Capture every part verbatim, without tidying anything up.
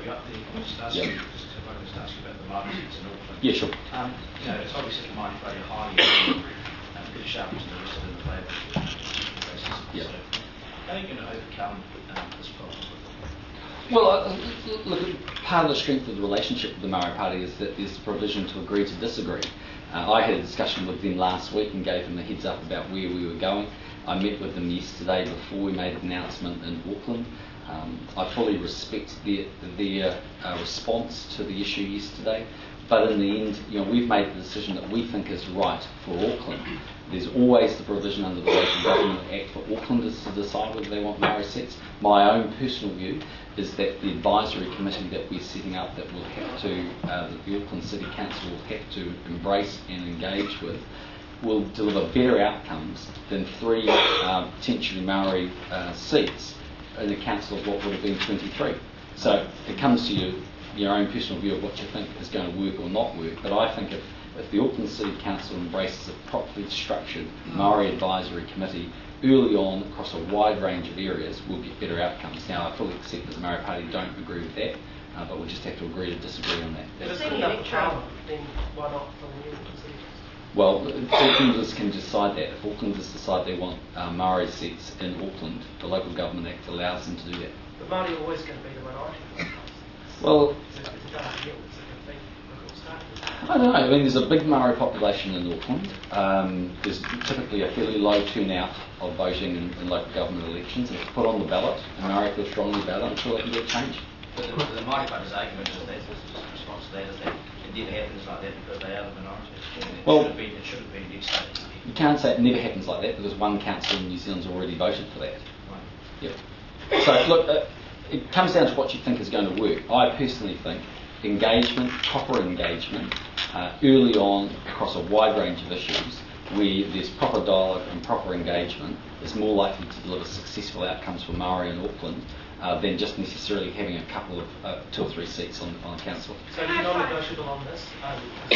you up there. I'll just ask yeah. you, just if I can just ask you about the Māori seats in Auckland. Yeah, sure. Um, you know, it's obvious that the Māori Party are highly um, Peter Sharples and the rest of them have basis. Yeah. So, how are you going to overcome um, this problem? Well, uh, look, part of the strength of the relationship with the Māori Party is that there's the provision to agree to disagree. Uh, I had a discussion with them last week and gave them a heads up about where we were going. I met with them yesterday before we made an announcement in Auckland. Um, I fully respect their, their uh, response to the issue yesterday, but in the end, you know, we've made the decision that we think is right for Auckland. There's always the provision under the Local Government Act for Aucklanders to decide whether they want Māori seats. My own personal view is that the advisory committee that we're setting up that will have to, uh, that the Auckland City Council will have to embrace and engage with, will deliver better outcomes than three um, potentially Māori uh, seats in a council of what would have been twenty-three. So it comes to you, your own personal view of what you think is going to work or not work, but I think if, if the Auckland City Council embraces a properly structured Māori advisory committee early on across a wide range of areas, we'll get better outcomes. Now, I fully accept that the Māori Party don't agree with that, uh, but we'll just have to agree to disagree on that. If it's good enough for Parliament, then why not for the new Auckland City? Well, Aucklanders can decide that. If Aucklanders decide they want uh, Māori seats in Auckland, the Local Government Act allows them to do that. But Māori are always going to be the minority. Well, It's a, it's a dark deal. It's a complete record start. I don't know. I mean, there's a big Māori population in Auckland. Um, there's typically a fairly low turnout of voting in, in local government elections. If it's put on the ballot and Māori feel strongly about it, I'm sure they can get change. But the, the Māori Party's argument is that, the response to that is that it never happens like that because they are the minority. It Well, should have been, it should have been next stage. You can't say it never happens like that because one council in New Zealand's already voted for that. Right. Yep. So, look, uh, it comes down to what you think is going to work. I personally think engagement, proper engagement, uh, early on across a wide range of issues where there's proper dialogue and proper engagement is more likely to deliver successful outcomes for Māori in Auckland uh, than just necessarily having a couple of uh, two or three seats on, on a council. So if you're non-negotiable on this, um,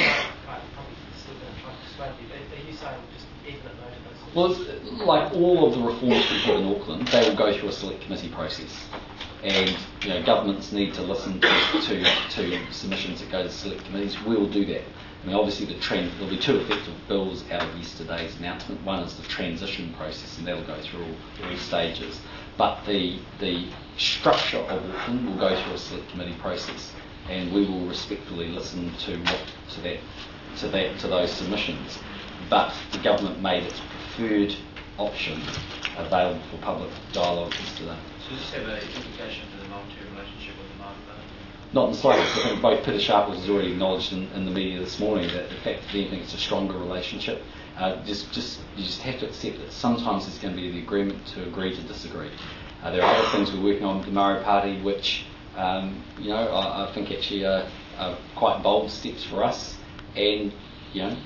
I'm probably still going to try to persuade you, but are you saying just definite no to this? Well, it's like all of the reforms we have in Auckland, they will go through a select committee process. And you know, governments need to listen to, to, to submissions that go to select committees. We will do that. I mean, obviously, the trend, there'll be two effective bills out of yesterday's announcement. One is the transition process, and that'll go through all, all stages. But the the structure of Auckland will go through a select committee process, and we will respectfully listen to what to that to that to those submissions. But the government made its preferred option available for public dialogue yesterday. So does this have an implication for the monetary relationship with the Māori Party? Not in the slightest. I think both Peter Sharples has already acknowledged in, in the media this morning that in fact, if anything, it's a stronger relationship. Uh, just, just, you just have to accept that sometimes there's going to be the agreement to agree to disagree. Uh, there are other things we're working on with the Māori Party which, um, you know, I, I think actually are, are quite bold steps for us, and you know,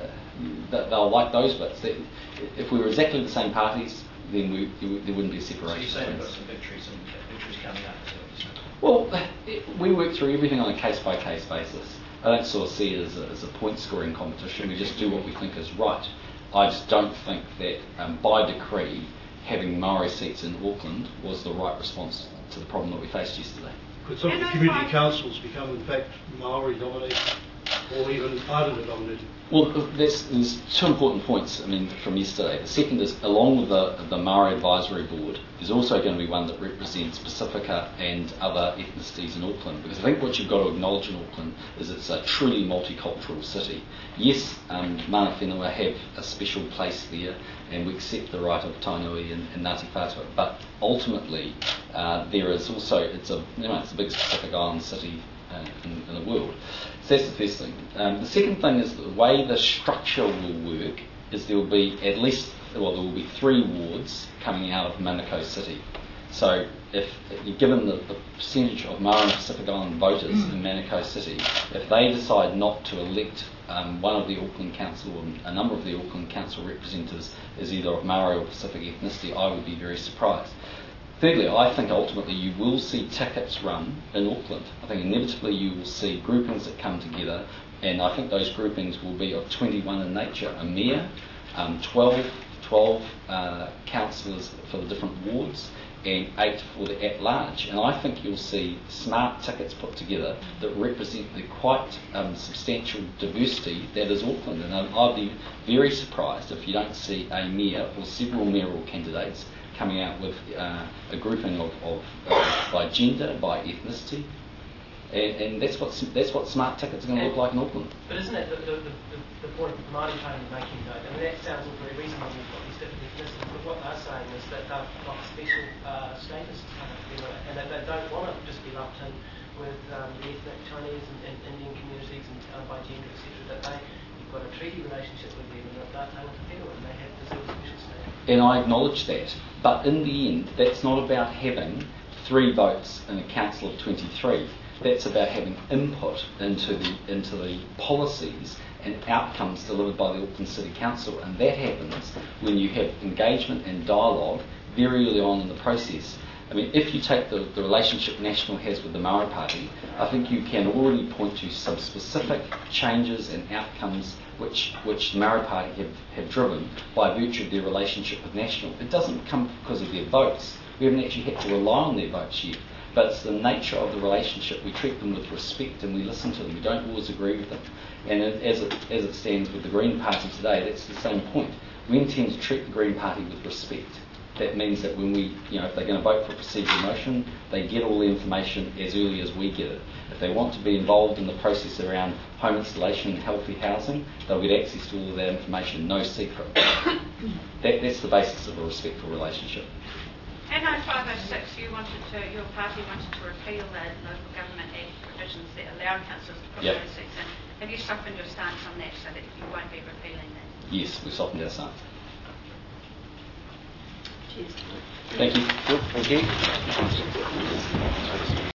uh, they'll like those bits. If we were exactly the same parties, then we, there wouldn't be a separation. So you're saying we've got some victories, some victories coming up? Well, we work through everything on a case-by-case basis. I don't sort of see it as a, as a point-scoring competition. We just do what we think is right. I just don't think that, um, by decree, having Māori seats in Auckland was the right response to the problem that we faced yesterday. Could some of the community councils become, in fact, Māori dominated, or even Islander dominated? Well, there's, there's two important points, I mean, from yesterday. The second is, along with the, the Māori Advisory Board, there's also going to be one that represents Pacifica and other ethnicities in Auckland, because I think what you've got to acknowledge in Auckland is it's a truly multicultural city. Yes, um, Mana Whenua have a special place there, and we accept the right of Tainui and, and Ngāti Whātua, but ultimately uh, there is also, it's a, you know, it's a big Pacific Island city uh, in, in the world. So that's the first thing. Um, the second thing is the way the structure will work is there will be at least, well, there will be three wards coming out of Manukau City. So if, if you're given the, the percentage of Māori and Pacific Island voters in Manukau City, if they decide not to elect um, one of the Auckland Council, or a number of the Auckland Council representatives as either of Māori or Pacific ethnicity, I would be very surprised. Thirdly, I think ultimately you will see tickets run in Auckland. I think inevitably you will see groupings that come together, and I think those groupings will be of twenty-one in nature: a mayor, um, twelve, twelve uh, councillors for the different wards, and eight for the at-large. And I think you'll see smart tickets put together that represent the quite um, substantial diversity that is Auckland. And um, I'd be very surprised if you don't see a mayor or several mayoral candidates coming out with uh, a grouping of, of uh, by gender, by ethnicity. And, and that's what that's what smart tickets are going to look like in Auckland. But isn't that the, the, the, the point of the Māori Party making, though? I mean, that sounds all very reasonable. You've got these different ethnicities, but what they're saying is that they've got special uh, status, kind of, you know, and that they don't want to just be lumped in with um, the ethnic Chinese and, and Indian communities and uh, by gender, et cetera. That they, you've got a treaty relationship with them, and that they're able to and they have deserve a special status. And I acknowledge that. But in the end, that's not about having three votes in a council of twenty-three. That's about having input into the into the policies and outcomes delivered by the Auckland City Council, and that happens when you have engagement and dialogue very early on in the process. I mean, if you take the, the relationship National has with the Maori Party, I think you can already point to some specific changes and outcomes which which the Maori Party have, have driven by virtue of their relationship with National. It doesn't come because of their votes. We haven't actually had to rely on their votes yet. But it's the nature of the relationship. We treat them with respect and we listen to them. We don't always agree with them. And it, as, it, as it stands with the Green Party today, that's the same point. We intend to treat the Green Party with respect. That means that when we, you know, if they're going to vote for a procedural motion, they get all the information as early as we get it. If they want to be involved in the process around home installation and healthy housing, they'll get access to all of that information, no secret. that, that's the basis of a respectful relationship. In oh five oh six, you wanted to, your party wanted to repeal the Local Government Act provisions that allow councils to put Yep. those seats in. Have you softened your stance on that so that you won't be repealing that? Yes, we've softened our stance. Cheers. Thank you. Thank you.